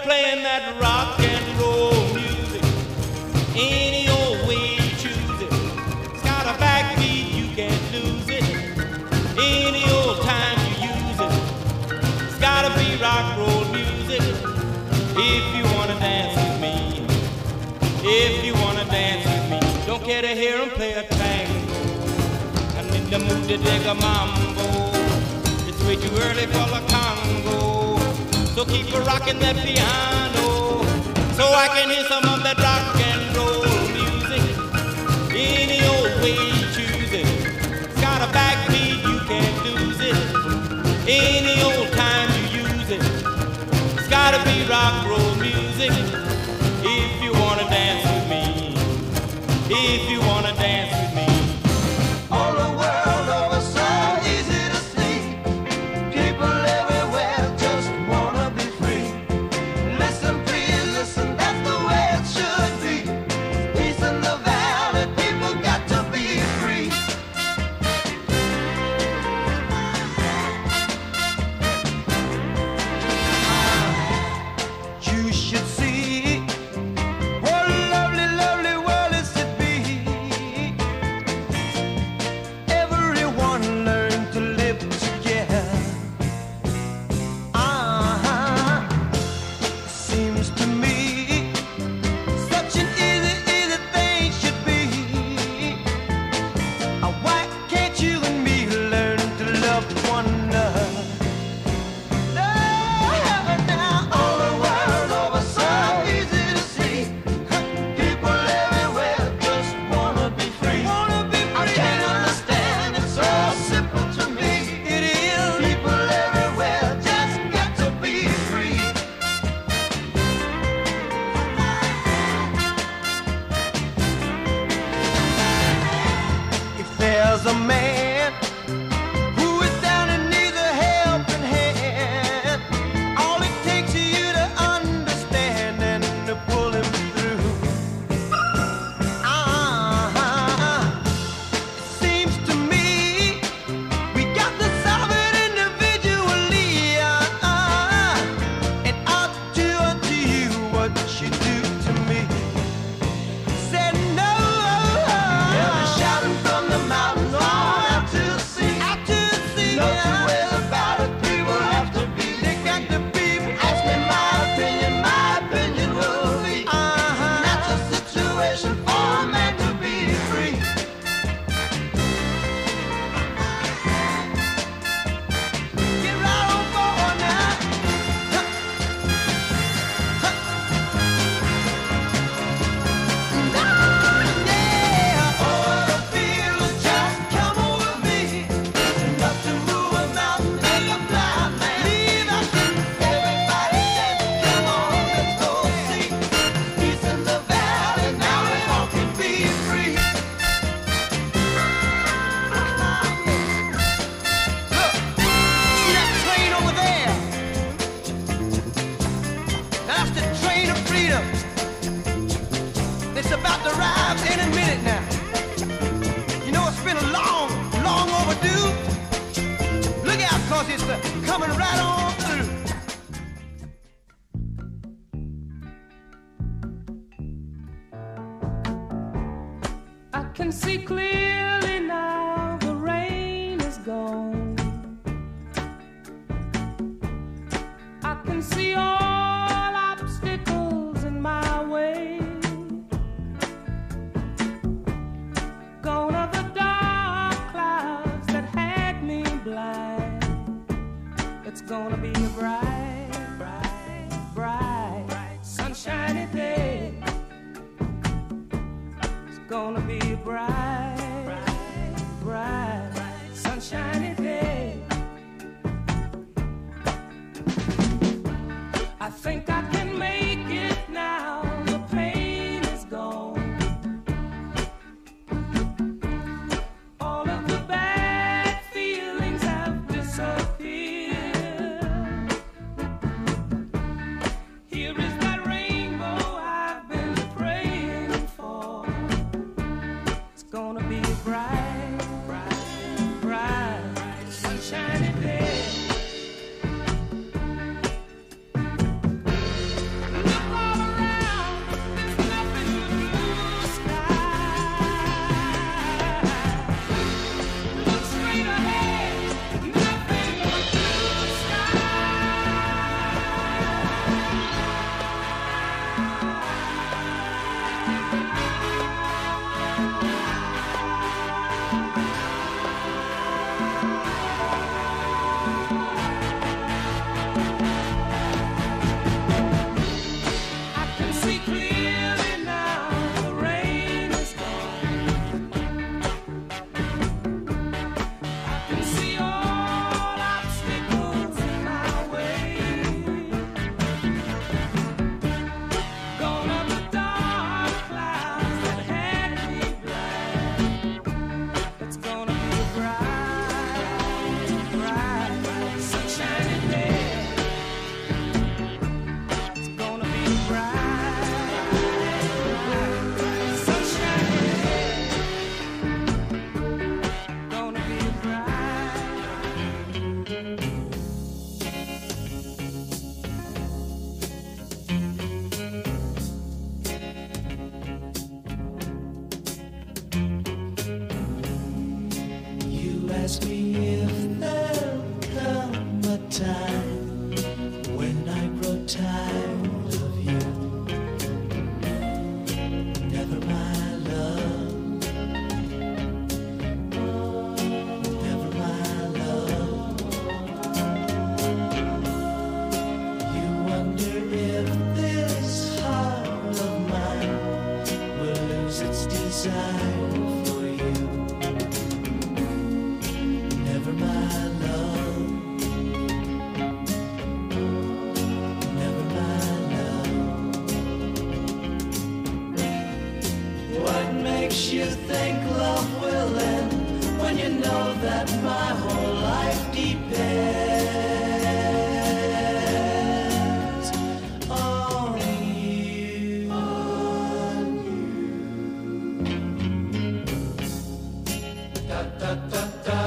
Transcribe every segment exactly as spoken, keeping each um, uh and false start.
playing that rock and roll music any old way you choose it. It's got a backbeat, you can't lose it. Any old time you use it. It's gotta be rock roll music if you wanna dance with me. If you wanna dance with me, don't care to hear 'em play a tango. I'm in the mood to dig a mambo. It's way too early for the Congo. So keep a rocking that piano, so I can hear some of that rock and roll music. Any old way you choose it. It's got a backbeat, you can't lose it. Any old time you use it. It's gotta be rock roll music if you wanna dance with me. If you wanna dance with me. All the world over so easy to see. People everywhere just wanna be free. Listen, please, listen, that's the way it should be. Peace in the valley, people got to be free. You should see what a lovely, lovely world is to be. Everyone learn to live together. Uh-huh. Seems to me such an easy, easy thing should be. Uh, Why can't you and me learn to love one another? Now all the world over so easy to see. People everywhere just wanna be free. I can't understand, it's so simple to me. It is. People everywhere just got to be free. If there's a man who is down and needs a helping hand, all it takes is you to understand and to pull him through. Uh-huh. It seems to me we got to solve it individually. Uh-uh. And I'll do unto you what you do to me. Said no. Yeah, we're shouting from the mountains all out to the sea. Out to the sea. No two ways about it. People have to be. They got to be. Ask me my opinion. My opinion will be. Uh-huh. That's a situation for a man to be free. Get right on board now. Huh. Huh. Yeah. Oh, the feeling just come over me. It's enough to move a mountain, make a blind man. Leave us. Everybody dance, come on, let's go see. Peace in the valley, now we all can be free. Look, see that train over there? That's the train of freedom. It's about to arrive any minute now. You know, it's been a long, long overdue. Look out, cause it's uh, coming right on through. I can see clearly now the rain is gone. I can see all obstacles in my way. Gone are the dark clouds that had me blind. It's gonna be a bright, bright, bright, sunshiny day. It's gonna be a bright, bright, bright, sunshiny day. I think I can make it now. The pain is gone. All of the bad feelings have disappeared. Here is that rainbow I've been praying for. It's gonna be a bright, bright, bright, sunshiny day. makes you think love will end when you know that my whole life depends on you, on you. Da, da, da, da.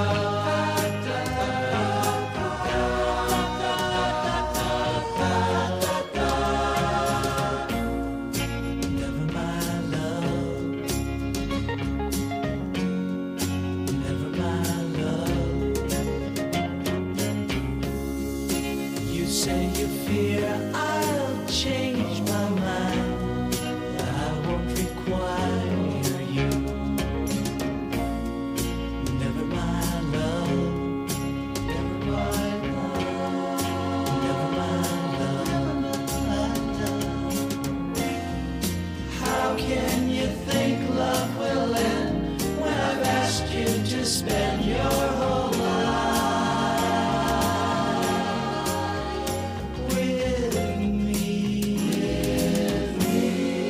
Spend your whole life with me, with me.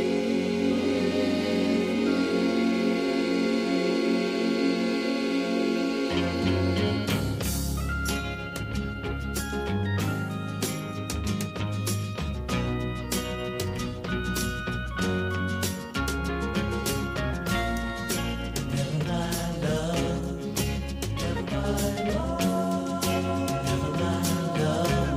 Never mind love. Never mind love, never mind love.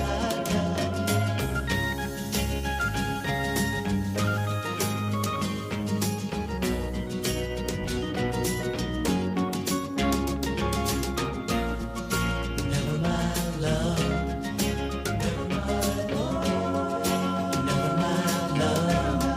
Never mind love, never mind love.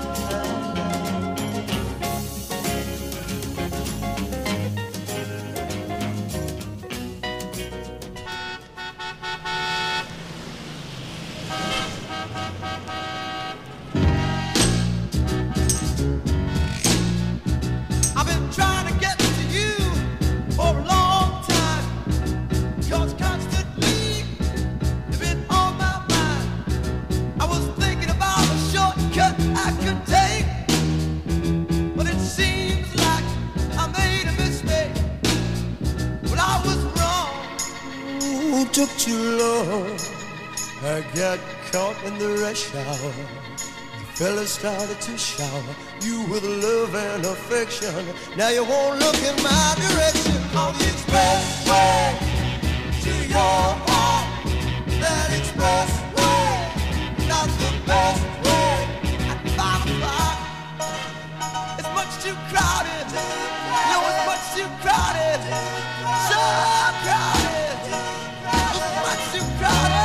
I've been trying to get to you for a long time, 'cause constantly you've been on my mind. I was thinking about a shortcut I could take, but it seems like I made a mistake. But I was wrong. Ooh, took too long. I got caught in the rush hour. Fella started to shower you with love and affection. Now you won't look in my direction. On the expressway to your heart, that expressway, not the best way. At five o'clock, it's much too crowded. No, it's much too crowded. So crowded. It's much too crowded.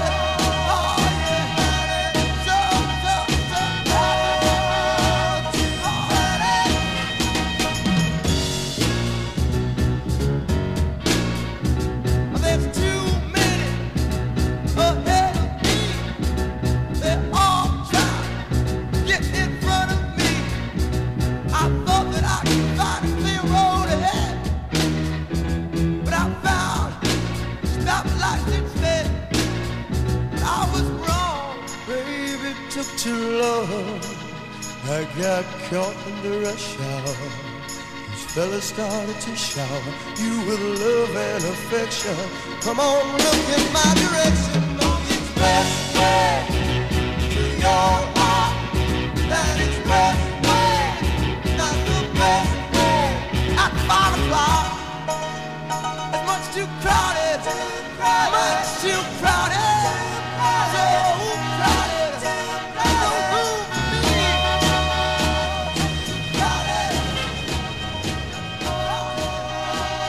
Took too long. I got caught in the rush hour. These fellas started to shower you with love and affection. Come on, look in my direction. On the expressway to your heart, that expressway, not the best way. At five o'clock, it's much too crowded, much too crowded, so crowded.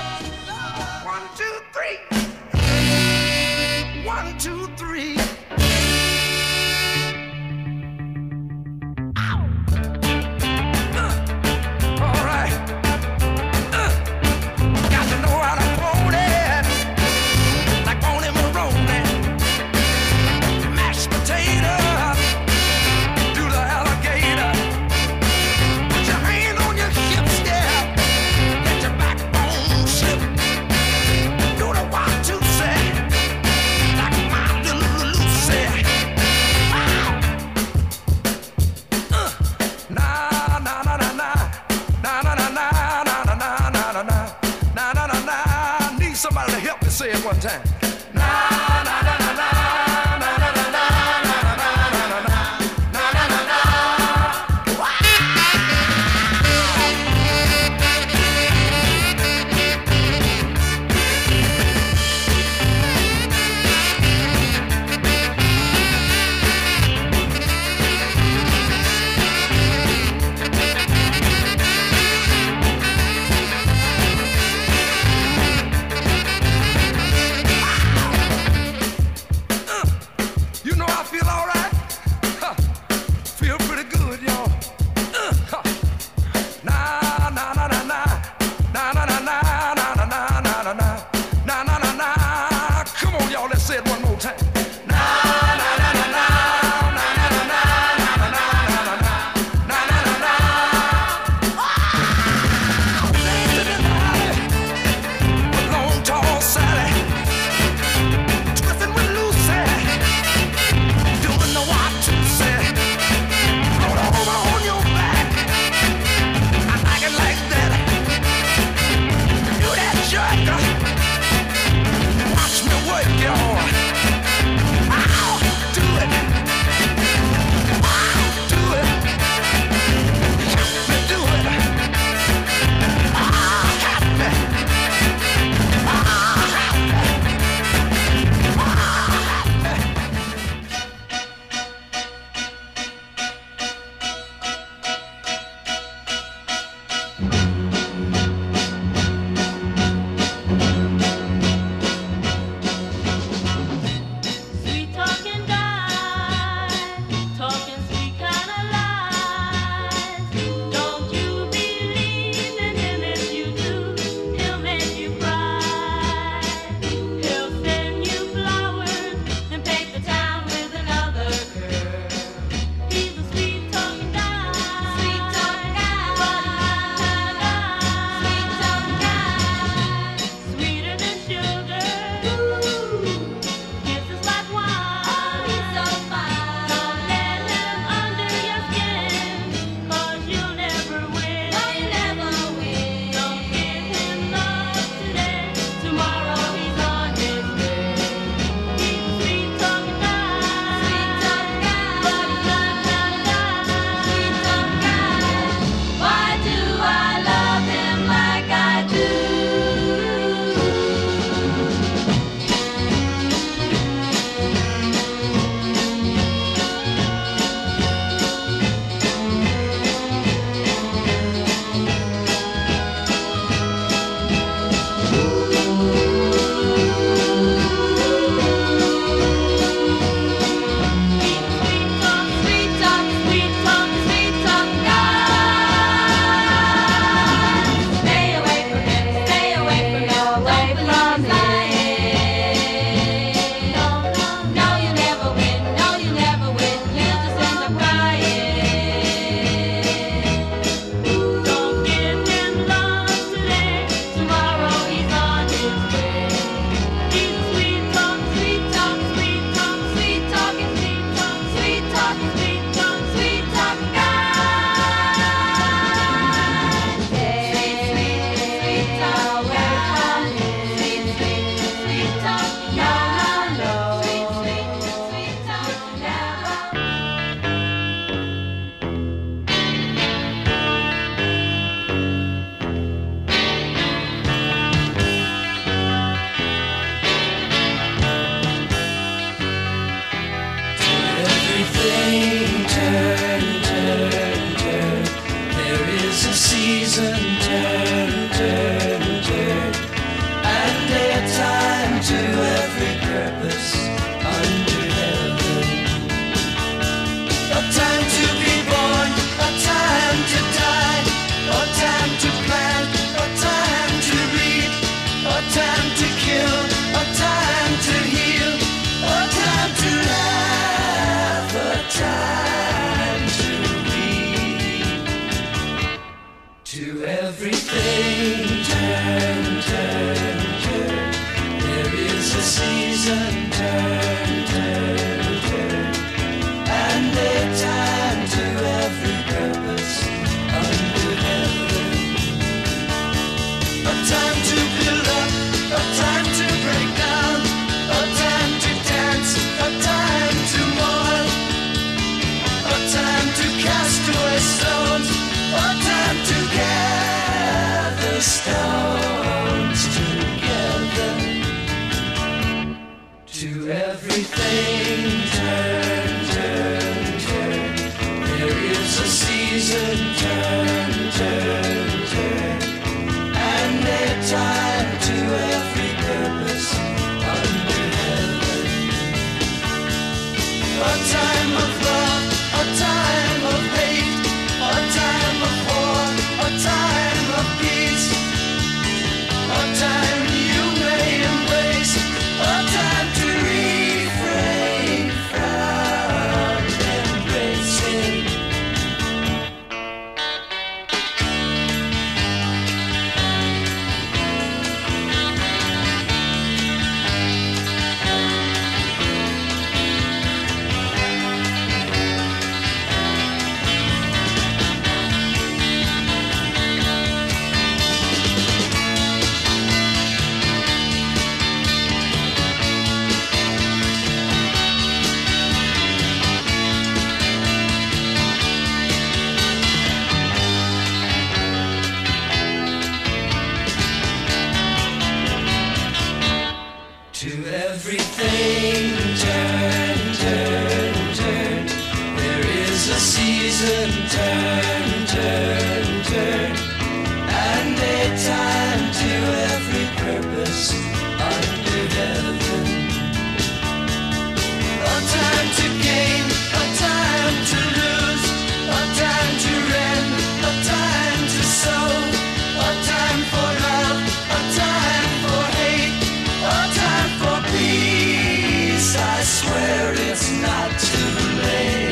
One, two, three. one time. Na na na na na na na na na na na na na na na. To everything. A time of love, a time of hate, a time of war, a time of peace, a time you may embrace, a time to refrain from embracing. To everything, turn, turn, turn. There is a season, turn, turn, turn. And a time to every purpose under heaven. A time to gain, a time to lose, a time to rend, a time to sow, a time for love, a time for hate, a time for peace. I swear it's not too late.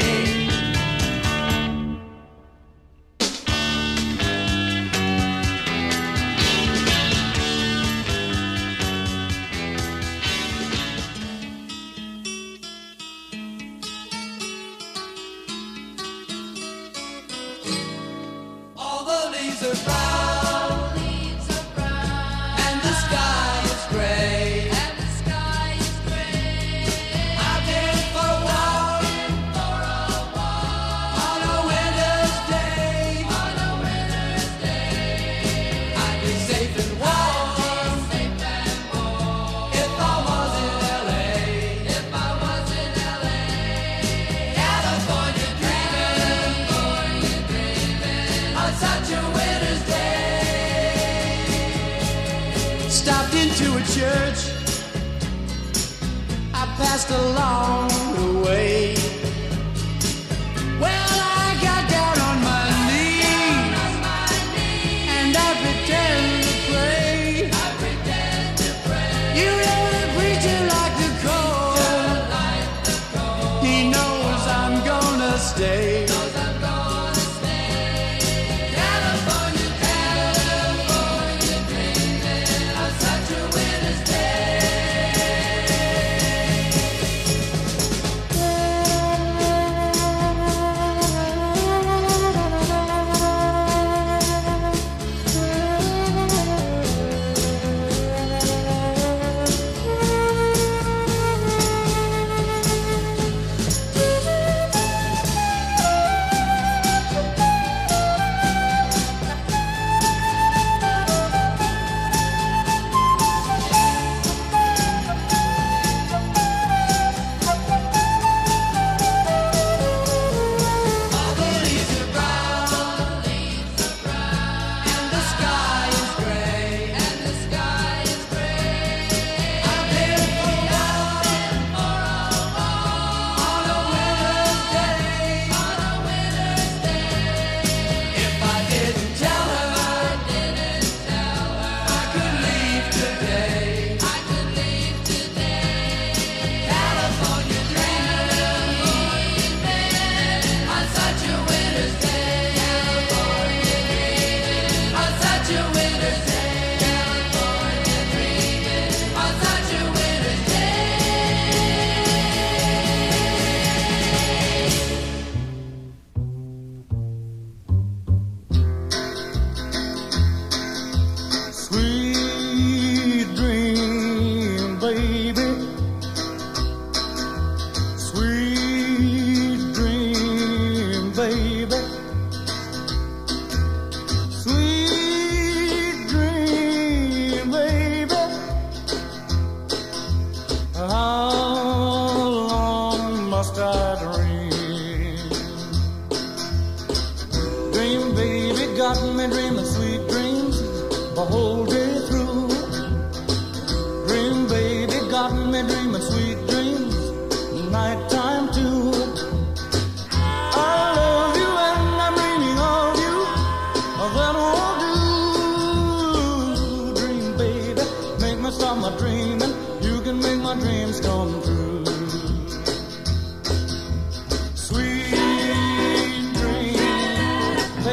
All the leaves are brown, and the sky is gray. I've been for a walk on a winter's day. I'd be safe and warm if I was in L A. California dreaming on such a winter's day. Stopped into a church, I passed along the way. Well, I got down on my knees and I pretend to pray. You know the preacher like the cold. He knows I'm gonna stay. California, California dreaming on such a winter's day. All the leaves are brown, and the sky is gray. I've been for a walk on a winter's day. If I didn't tell her, I could leave today. California dreaming on such a winter's day. On such a winter's day. California dreaming on such a winter's Sweet dream, baby. Sweet dream, baby. Sweet dream, baby. How long must I dream? Dream, baby, got me dreaming sweet dreams the whole day through. Dream, baby, got me dreaming sweet dreams, nighttime too.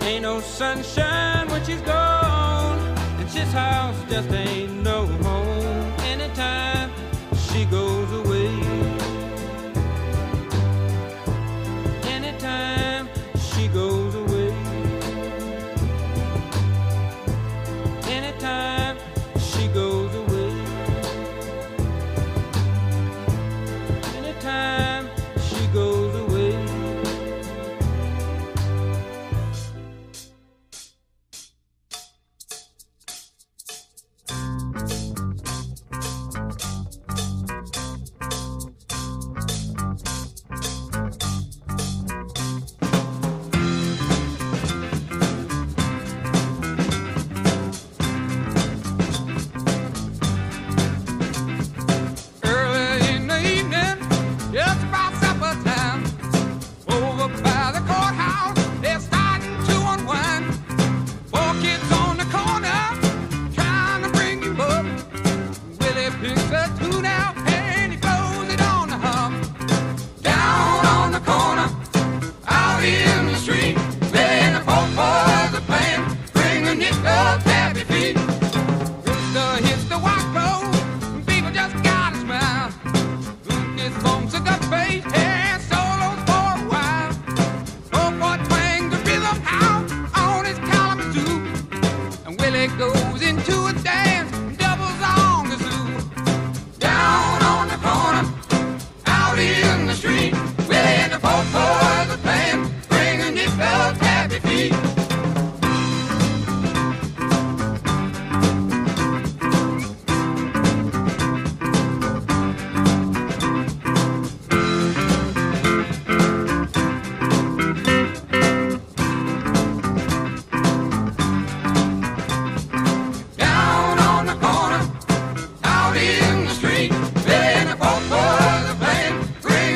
Ain't no sunshine when she's gone, and this house just ain't no home anytime she goes away. Anytime she goes away. Anytime she goes away. Anytime she goes away. Early in the evening, just about supper time, over by the courthouse, they're starting to unwind. Four kids on the corner, trying to bring you up. Willie picks a tune out and he blows it on the hum. Down on the corner, out in the street, Willie and the four boys are playing, bring a nickel tappy feet. Rooster hits the white road, people just gotta smile. Lucas bumps a gut face and solos for a while. Oh boy twang the rhythm out on his calamazoo, and Willie goes into a dance, doubles on the zoo. Down on the corner, out in the street, Willie and the four boys are playing, bring a nickel tappy feet. Down on the corner, out in the street, Billy and the four boys are playing, bring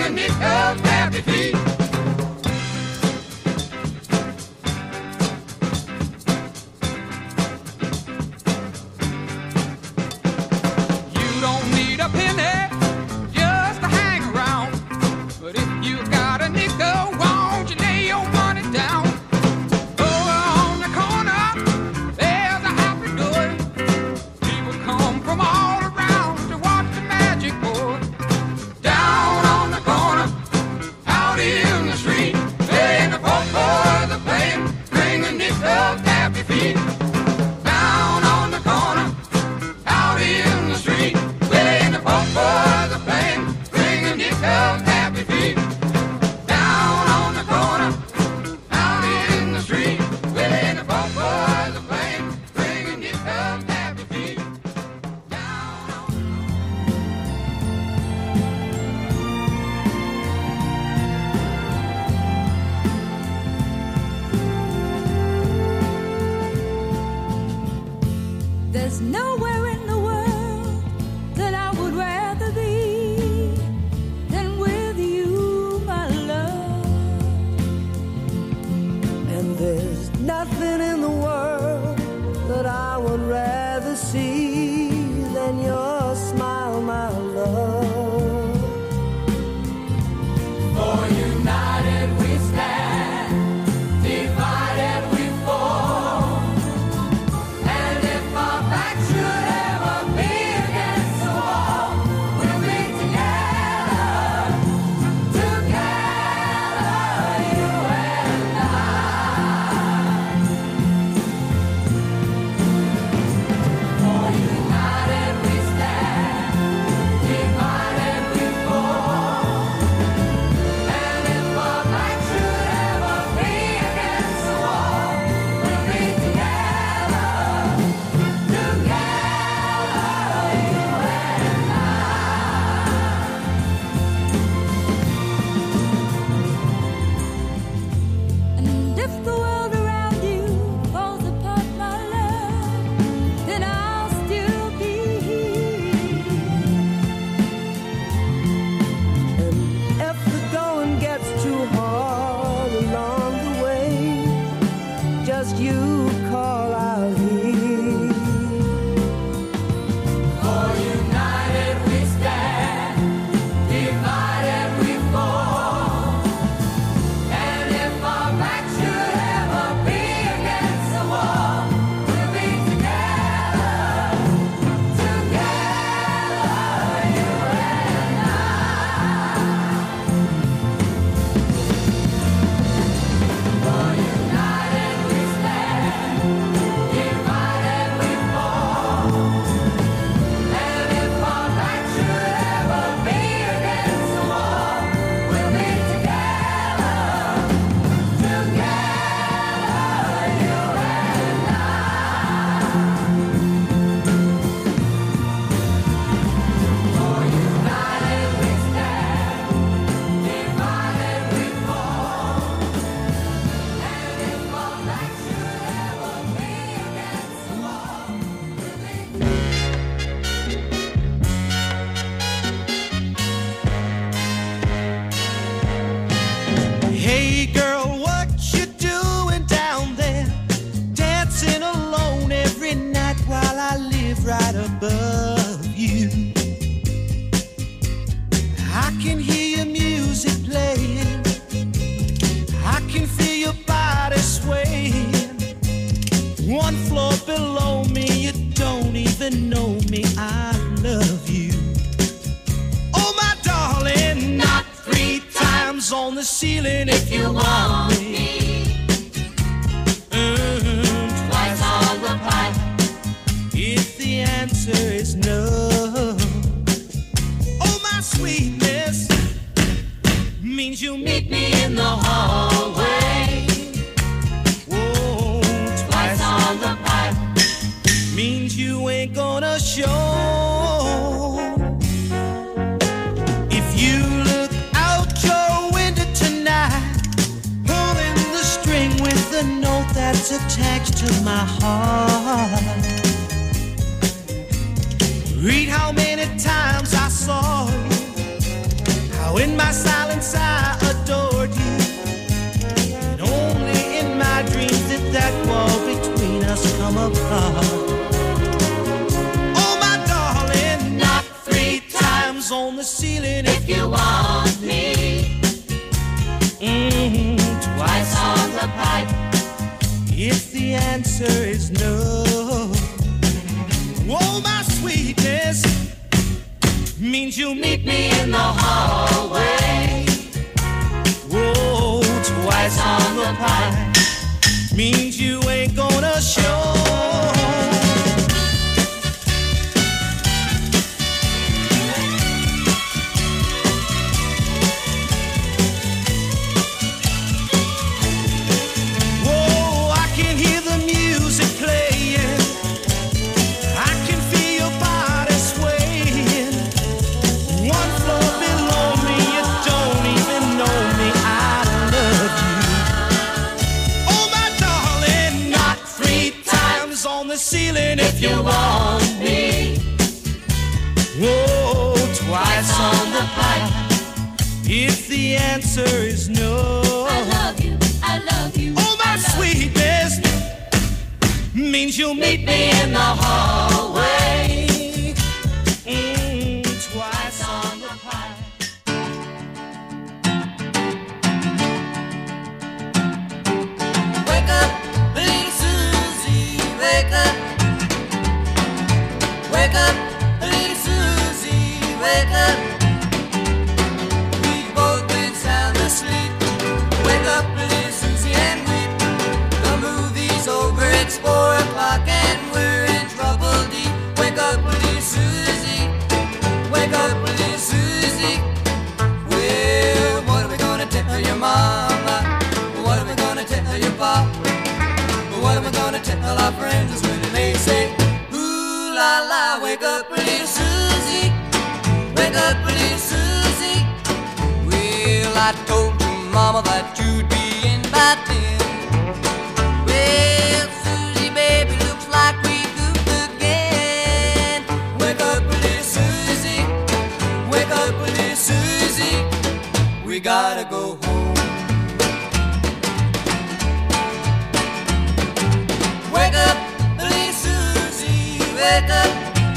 can hear your music playing. I can feel your body swaying. One floor below me, you don't even know me. I love you. Oh, my darling, knock three times on the ceiling if you want me. Mm, twice on the pipe if the answer is no. Oh, my sweetness means you meet me in the hallway. Whoa, twice on the pipe means you ain't gonna show. If you look out your window tonight, pulling the string with the note that's attached to my heart, read how many times I saw you, how in my silence I adored you, and only in my dreams did that wall between us come apart. Oh, my darling, knock three times on the ceiling if you want me. Mm-hmm, twice on the pipe if the answer is no. Oh, my sweetness means you'll meet me in the hallway. Whoa, twice on the pipe means you ain't gonna show. Ceiling if you want me. Whoa, twice on the pipe if the answer is no. I love you, I love you. Oh, my sweetness means you'll meet me in the hallway. Mm, twice on the pipe. Wake up, little Susie, wake up. Wake up, little Susie, wake up. We've both been sound asleep. Wake up, little Susie, and weep. The movie's over, it's four o'clock and we're in trouble deep. Wake up, little Susie, wake up, little Susie. Well, what are we gonna tell your mama? What are we gonna tell your papa? What are we gonna tell our friends when they say, la la, wake up, little Susie, wake up, little Susie. Well, I told your mama that you'd be in by ten. Well, Susie, baby, looks like we goofed again. Wake up, little Susie, wake up, little Susie. We gotta go home. Wake up, little Susie, wake up,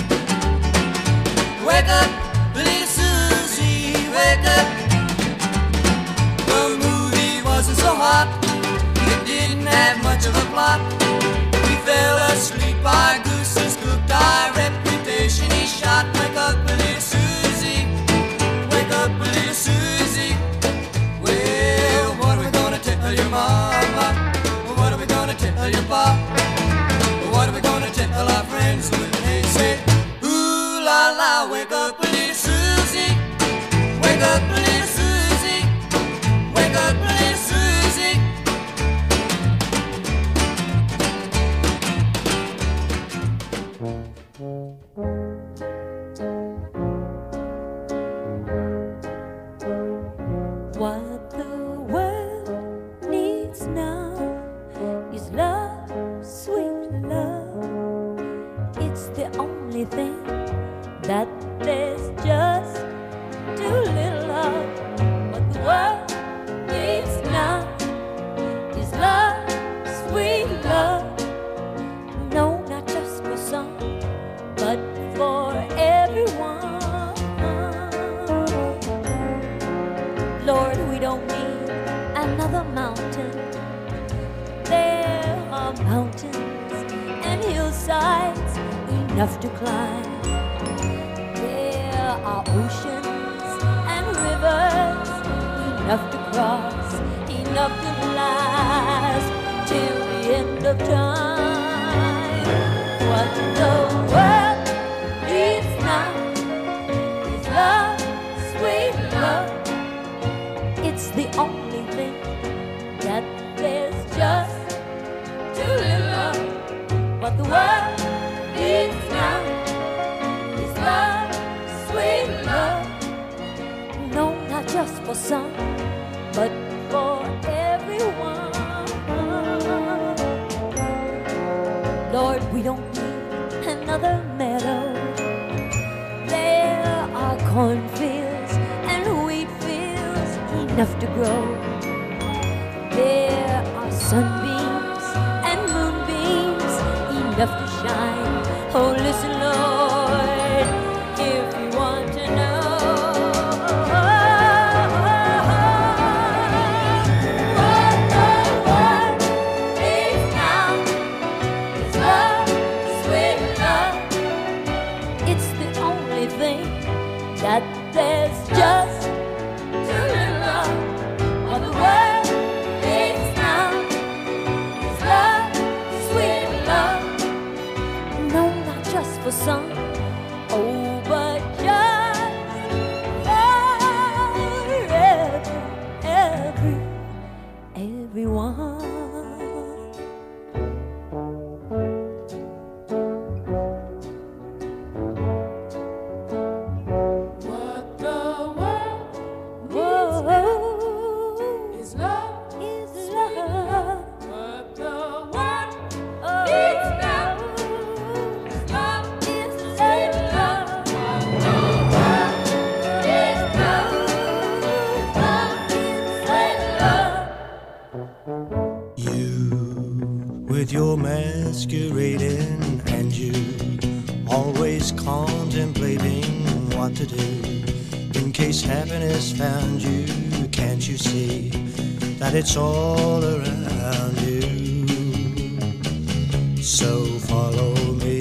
wake up, little Susie, wake up. The movie wasn't so hot, it didn't have much of a plot. We fell asleep, our gooses cooked, our reputation is shot. Wake up, little Susie, wake up, little Susie. Well, what are we gonna tell your mama? What are we gonna tell your papa? What are we gonna tell our friends when they say, ooh la la, wake up, little Susie, wake up, little Susie, wake up, little Susie. Lord, we don't need another mountain. There are mountains and hillsides enough to climb. There are oceans and rivers enough to cross, enough to last till the end of time. What the world needs now is love, sweet love. It's the only thing that there's just too little of. What the world needs now is love, sweet love. No, not just for some, but for everyone. Lord, we don't need another meadow. There are cornfields and wheat fields enough to grow. There are sunbeams and moonbeams enough to shine. Oh, listen, Lord, if you want to know what the world needs now is love, sweet love. It's the only thing that there's just too little of. What the world needs now is love, sweet love. No, not just for some, oh, but just for every, every, everyone. What the world needs now is love, is love. What the world needs now is love, is sweet love. What the world needs now is love, is sweet love. You, with your masquerading, and you always contemplating what to do in case happiness found you. Can't you see that it's all around you? So follow me.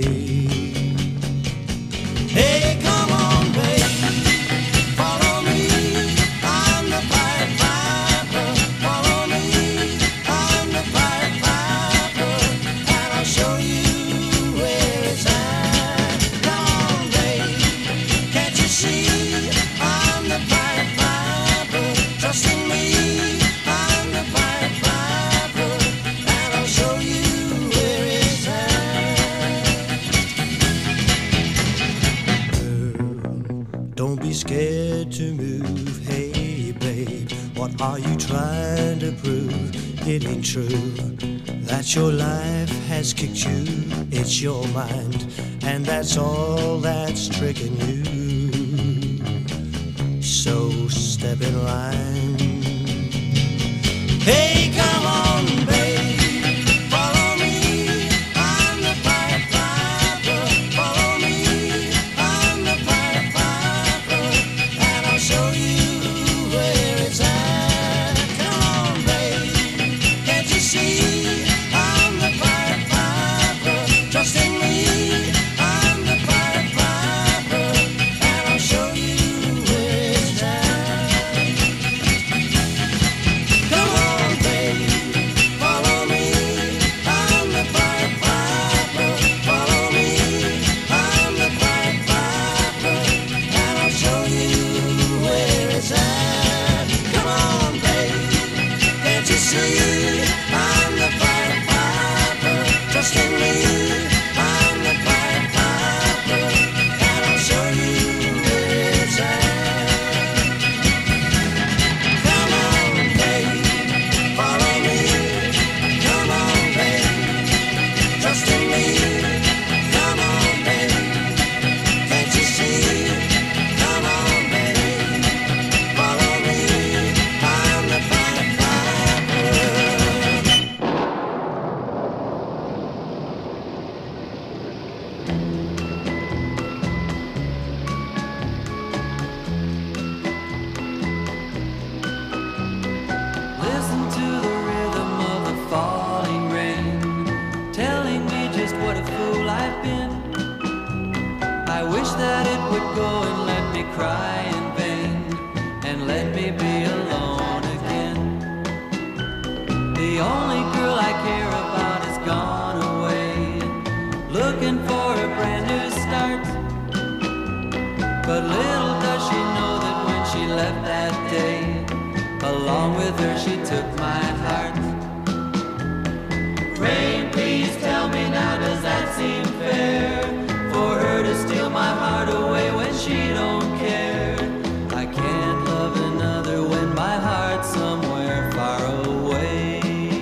Hey, come on, baby, follow me. I'm the Pied Piper. Follow me, I'm the Pied Piper, and I'll show you where it's at. Come on, baby, can't you see? I'm the Pied Piper. Trust in me, I'm the Pied Piper, and I'll show you where it's at. Don't be scared to move. Hey, babe, what are you trying to prove? It ain't true that your life has kicked you. It's your mind, and that's all that's tricking you. So step in line. Hey, come on, babe, follow me. I'm the Pied Piper. Follow me, I'm the Pied Piper, and I'll show you where it's at. Come on, babe, can't you see? I'm the Pied Piper. Trust in me, I'm the Pied Piper, and I'll show you where it's at. Come on, baby. me be alone again. The only girl I care about has gone away, looking for a brand new start. But little does she know that when she left that day, along with her she took my heart. Rain, please tell me now, does that seem fair? For her to steal my heart away when she don't care. I can't love another when my heart's somewhere far away.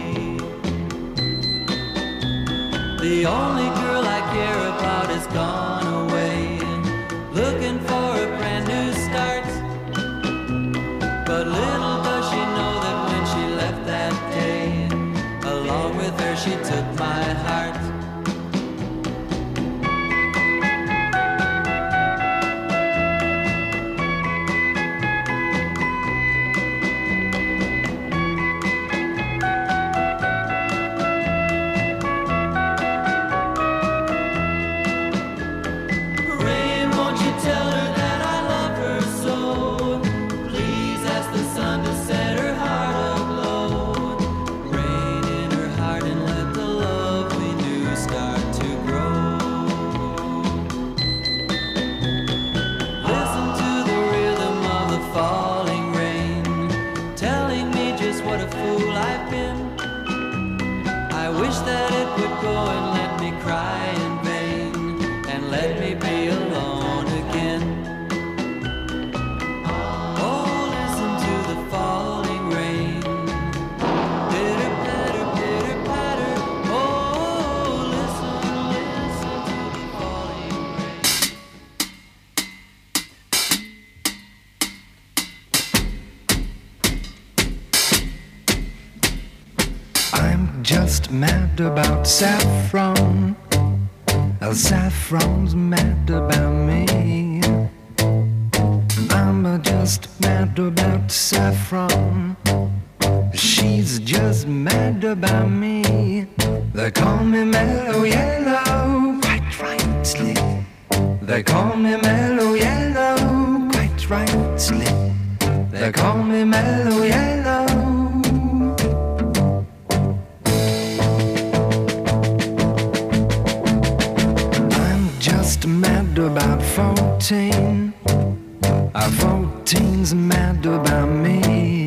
The only girl I care about has gone away, looking for a brand new start. But little does she know that when she left that day, along with her she took my heart. Rain, won't you tell her that I love her so? Please ask the sun to set her heart aglow. Rain in her heart and let the love we knew start to grow. Listen to the rhythm of the falling rain, telling me just what a fool I've been. I wish that it would go and let me cry in vain, and let me be alone again. Oh, listen to the falling rain. Pitter patter, pitter patter. Oh, listen, listen to the falling rain. I'm just mad about saffron. Uh, Saffron's mad about me. I'm uh, just mad about saffron. She's just mad about me. They call me Mellow Yellow, quite rightly. They call me Mellow Yellow, quite rightly. They call me Mellow Yellow. Just mad about fourteen. Uh, fourteen's mad about me.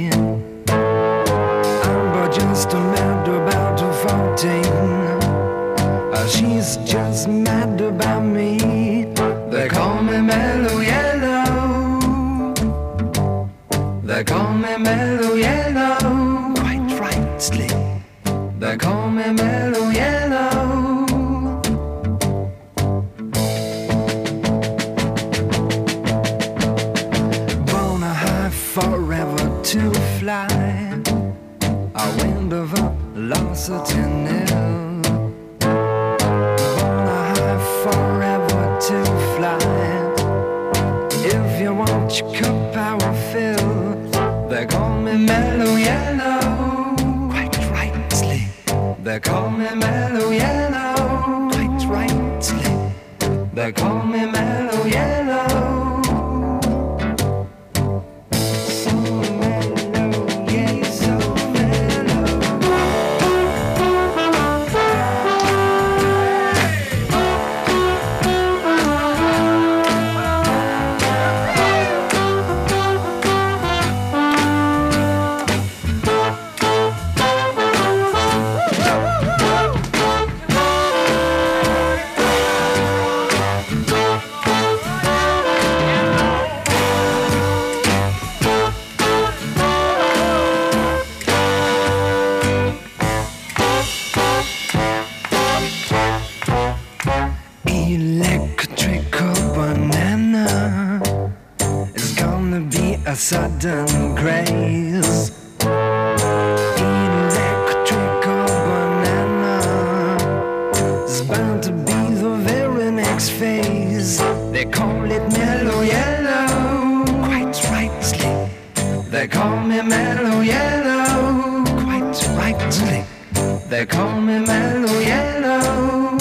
I'm just mad about fourteen. Uh, she's just mad about me. They call me Mellow Yellow. They call me Mellow Yellow, quite rightly. They call me Mellow Yellow. Forever to fly, a wind of velocity nil. Born high forever to fly. If you want your cup, I will fill. They call me Mellow Yellow, quite rightly. They call me Mellow Yellow, quite rightly. They call me Mellow Yellow. Sudden grace, electrical banana is bound to be the very next phase. They call it Mellow Yellow, quite rightly. They call me Mellow Yellow, quite rightly. They call me Mellow Yellow.